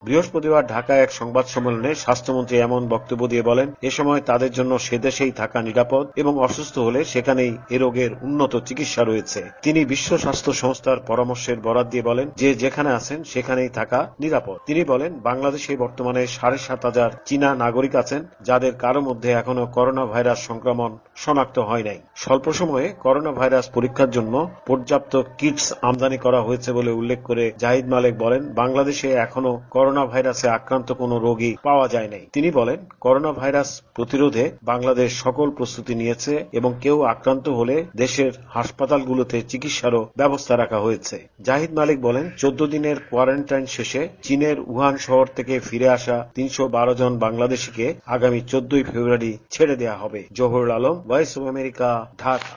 বৃহস্পতিবার ঢাকায় এক সংবাদ সম্মেলনে স্বাস্থ্যমন্ত্রী এমন বক্তব্য দিয়ে বলেন, এ সময় তাদের জন্য সেদেশেই থাকা নিরাপদ এবং অসুস্থ হলে সেখানেই এ রোগের উন্নত চিকিৎসা রয়েছে। তিনি বিশ্ব স্বাস্থ্য সংস্থার পরামর্শের বরাত দিয়ে বলেন যে যেখানে আছেন সেখানেই থাকা নিরাপদ। তিনি বলেন, বাংলাদেশে বর্তমানে 7,500 চীনা নাগরিক আছেন যাদের কারো মধ্যে এখনো করোনা ভাইরাস সংক্রমণ শনাক্ত হয় নাই। স্বল্প সময়ে করোনা ভাইরাস পরীক্ষার জন্য পর্যাপ্ত কিটস আমদানি করা হয়েছে বলে উল্লেখ করে জাহিদ মালেক বলেন, বাংলাদেশে এখনো করোনা ভাইরাসে আক্রান্ত কোনো রোগী পাওয়া যায় নাই। তিনি বলেন, করোনা ভাইরাস প্রতিরোধে বাংলাদেশ সকল প্রস্তুতি নিয়েছে এবং কেউ আক্রান্ত হলে দেশের হাসপাতালগুলোতে চিকিৎসারও ব্যবস্থা রাখা হয়েছে। জাহিদ মালিক বলেন, 14 দিনের কোয়ারেন্টাইন শেষে চীনের উহান শহর থেকে ফিরে আসা 312 জন বাংলাদেশিকে আগামী 14 ফেব্রুয়ারি ছেড়ে দেয়া হবে। Zahurul Alam, Voice of America, Dhaka.